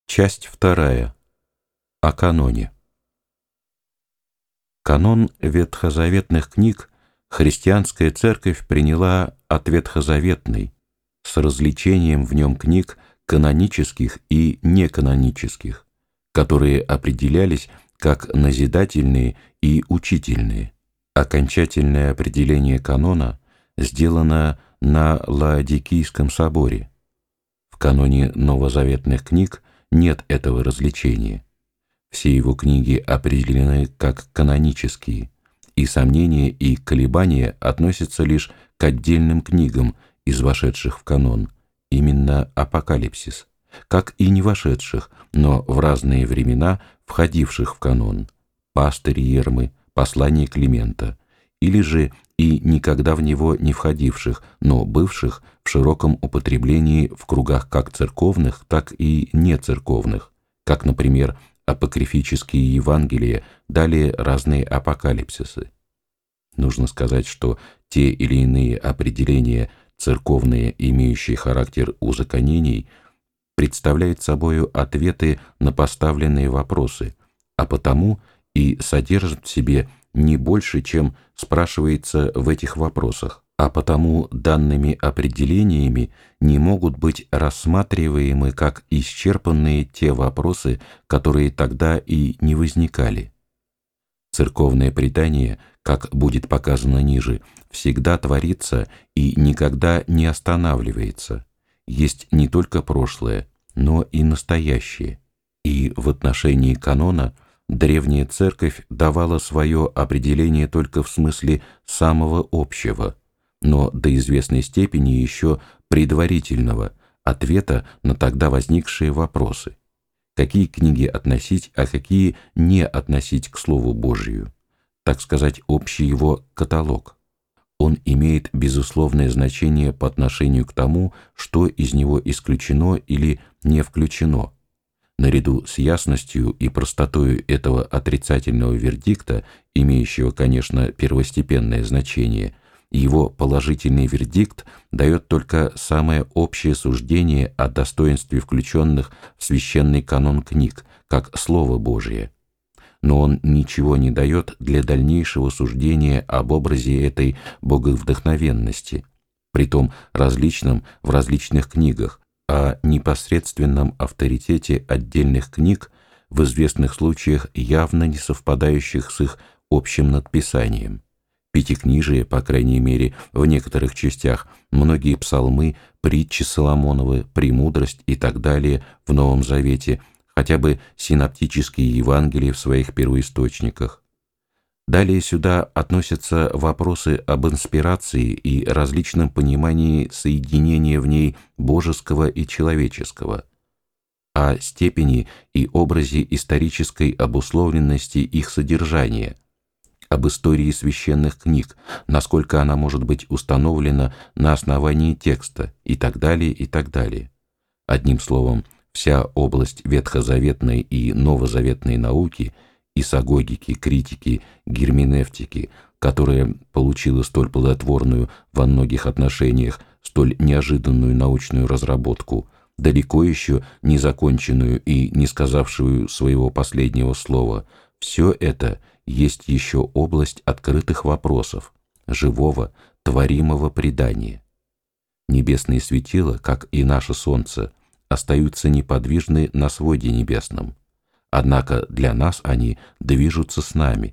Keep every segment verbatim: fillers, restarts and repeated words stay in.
Часть вторая. О каноне. Канон ветхозаветных книг христианская церковь приняла от ветхозаветной, с различением в нем книг канонических и неканонических, которые определялись как назидательные и учительные. Окончательное определение канона сделано на Лаодикийском соборе. В каноне новозаветных книг нет этого различения. Все его книги определены как канонические, и сомнения и колебания относятся лишь к отдельным книгам из вошедших в канон, именно Апокалипсис, как и не вошедших, но в разные времена входивших в канон, Пастырь Ермы, Послание Климента, или же и никогда в него не входивших, но бывших в широком употреблении в кругах как церковных, так и нецерковных, как, например, апокрифические Евангелия, далее разные апокалипсисы. Нужно сказать, что те или иные определения, церковные, имеющие характер узаконений, представляют собою ответы на поставленные вопросы, а потому и содержат в себе не больше, чем спрашивается в этих вопросах, а потому данными определениями не могут быть рассматриваемы как исчерпанные те вопросы, которые тогда и не возникали. Церковное предание, как будет показано ниже, всегда творится и никогда не останавливается. Есть не только прошлое, но и настоящее. И в отношении канона древняя церковь давала свое определение только в смысле самого общего, но до известной степени еще предварительного ответа на тогда возникшие вопросы. Какие книги относить, а какие не относить к Слову Божию, так сказать, общий его каталог. Он имеет безусловное значение по отношению к тому, что из него исключено или не включено. Наряду с ясностью и простотою этого отрицательного вердикта, имеющего, конечно, первостепенное значение, его положительный вердикт дает только самое общее суждение о достоинстве включенных в священный канон книг, как Слово Божие. Но он ничего не дает для дальнейшего суждения об образе этой боговдохновенности, притом различном в различных книгах, о непосредственном авторитете отдельных книг, в известных случаях явно не совпадающих с их общим надписанием. Пятикнижие, по крайней мере, в некоторых частях, многие псалмы, притчи Соломоновы, премудрость и так далее в Новом Завете, хотя бы синоптические Евангелия в своих первоисточниках. Далее сюда относятся вопросы об инспирации и различном понимании соединения в ней божеского и человеческого, о степени и образе исторической обусловленности их содержания, об истории священных книг, насколько она может быть установлена на основании текста и так далее, и так далее. Одним словом, вся область ветхозаветной и новозаветной науки, исагогики, критики, герменевтики, которая получила столь плодотворную во многих отношениях, столь неожиданную научную разработку, далеко еще не законченную и не сказавшую своего последнего слова, все это есть еще область открытых вопросов, живого, творимого предания. Небесные светила, как и наше Солнце, остаются неподвижны на своде небесном, однако для нас они движутся с нами.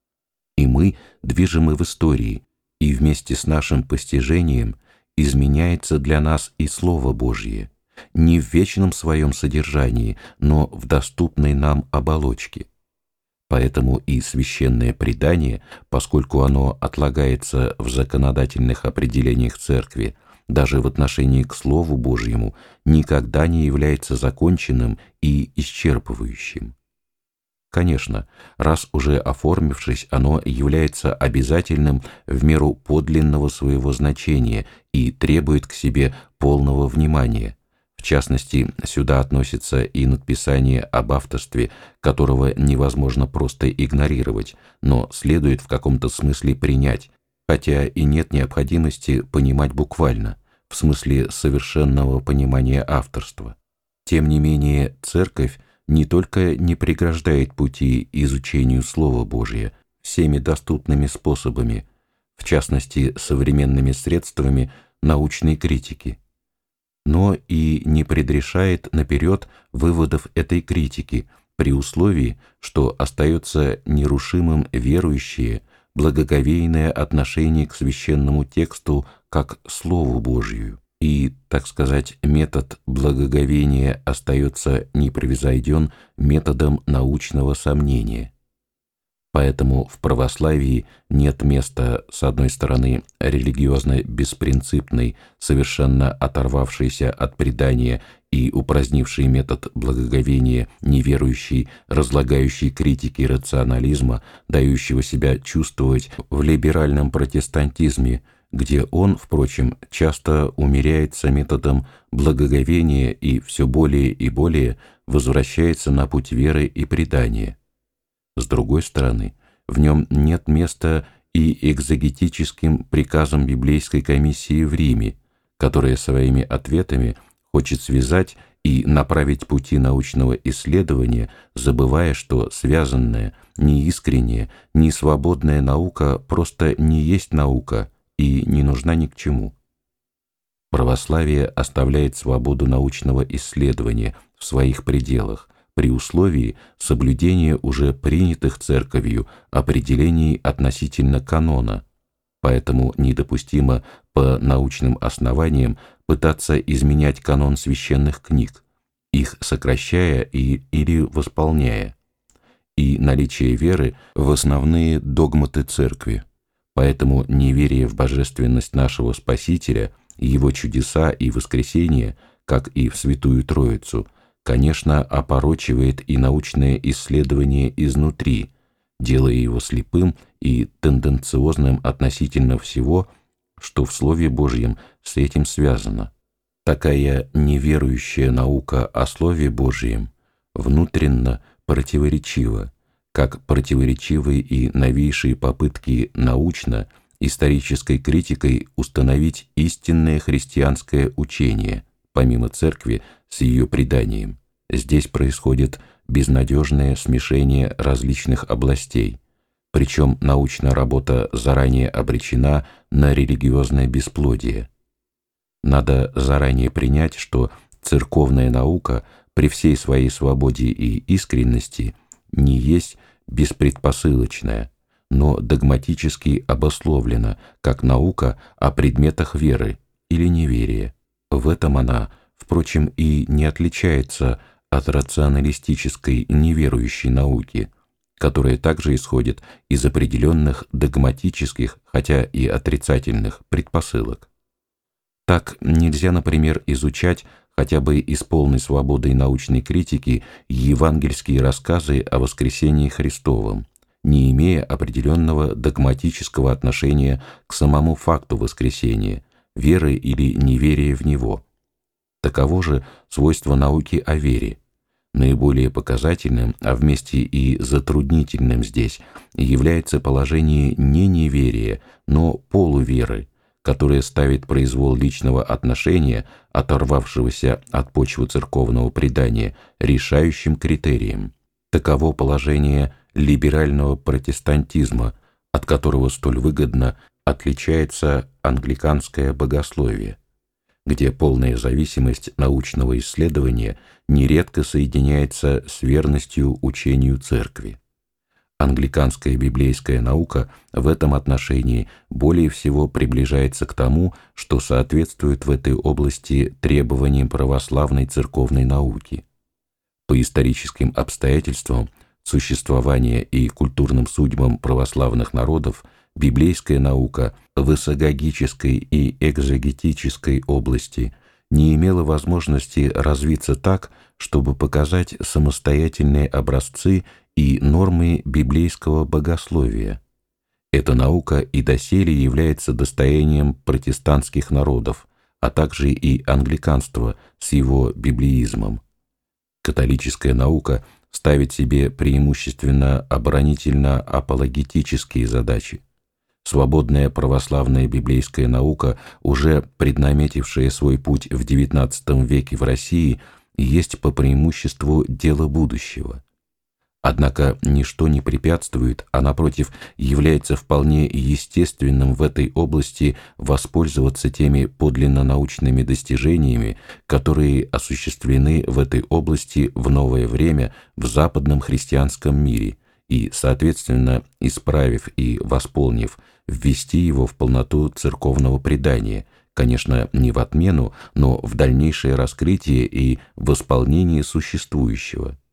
И мы движемы в истории, и вместе с нашим постижением изменяется для нас и Слово Божье, не в вечном своем содержании, но в доступной нам оболочке. Поэтому и священное предание, поскольку оно отлагается в законодательных определениях Церкви, даже в отношении к Слову Божьему, никогда не является законченным и исчерпывающим. Конечно, раз уже оформившись, оно является обязательным в меру подлинного своего значения и требует к себе полного внимания. В частности, сюда относится и надписание об авторстве, которого невозможно просто игнорировать, но следует в каком-то смысле принять, хотя и нет необходимости понимать буквально, в смысле совершенного понимания авторства. Тем не менее, Церковь не только не преграждает пути изучению Слова Божия всеми доступными способами, в частности, современными средствами научной критики, но и не предрешает наперед выводов этой критики при условии, что остается нерушимым верующее, благоговейное отношение к священному тексту как Слову Божию. И, так сказать, метод благоговения остается непревзойден методом научного сомнения. Поэтому в православии нет места, с одной стороны, религиозно-беспринципной, совершенно оторвавшейся от предания и упразднившей метод благоговения неверующей, разлагающей критики рационализма, дающего себя чувствовать в либеральном протестантизме, где он, впрочем, часто умеряется методом благоговения и все более и более возвращается на путь веры и предания. С другой стороны, в нем нет места и экзегетическим приказам библейской комиссии в Риме, которая своими ответами хочет связать и направить пути научного исследования, забывая, что связанная, неискренняя, несвободная наука просто не есть наука и не нужна ни к чему. Православие оставляет свободу научного исследования в своих пределах, при условии соблюдения уже принятых Церковью определений относительно канона, поэтому недопустимо по научным основаниям пытаться изменять канон священных книг, их сокращая и, или восполняя, и наличие веры в основные догматы Церкви. Поэтому неверие в божественность нашего Спасителя, Его чудеса и воскресение, как и в Святую Троицу, конечно, опорочивает и научное исследование изнутри, делая его слепым и тенденциозным относительно всего, что в Слове Божьем с этим связано. Такая неверующая наука о Слове Божьем внутренно противоречива, как противоречивы и новейшие попытки научно, исторической критикой установить истинное христианское учение, помимо Церкви, с ее преданием. Здесь происходит безнадежное смешение различных областей, причем научная работа заранее обречена на религиозное бесплодие. Надо заранее принять, что церковная наука при всей своей свободе и искренности не есть беспредпосылочная, но догматически обусловлена как наука о предметах веры или неверия. В этом она, впрочем, и не отличается от рационалистической неверующей науки, которая также исходит из определенных догматических, хотя и отрицательных, предпосылок. Так нельзя, например, изучать хотя бы и с полной свободой научной критики евангельские рассказы о воскресении Христовом, не имея определенного догматического отношения к самому факту воскресения, веры или неверия в него. Таково же свойство науки о вере. Наиболее показательным, а вместе и затруднительным здесь является положение не неверия, но полуверы, которое ставит произвол личного отношения, оторвавшегося от почвы церковного предания, решающим критерием. Таково положение либерального протестантизма, от которого столь выгодно отличается англиканское богословие, где полная зависимость научного исследования нередко соединяется с верностью учению Церкви. Англиканская библейская наука в этом отношении более всего приближается к тому, что соответствует в этой области требованиям православной церковной науки. По историческим обстоятельствам существования и культурным судьбам православных народов библейская наука в эсагогической и экзегетической области не имела возможности развиться так, чтобы показать самостоятельные образцы и нормы библейского богословия. Эта наука и доселе является достоянием протестантских народов, а также и англиканства с его библеизмом. Католическая наука ставит себе преимущественно оборонительно-апологетические задачи. Свободная православная библейская наука, уже преднаметившая свой путь в девятнадцатом веке в России, есть по преимуществу дело будущего. Однако ничто не препятствует, а напротив является вполне естественным в этой области воспользоваться теми подлинно научными достижениями, которые осуществлены в этой области в новое время в западном христианском мире, и, соответственно, исправив и восполнив, ввести его в полноту церковного предания, конечно, не в отмену, но в дальнейшее раскрытие и восполнение существующего.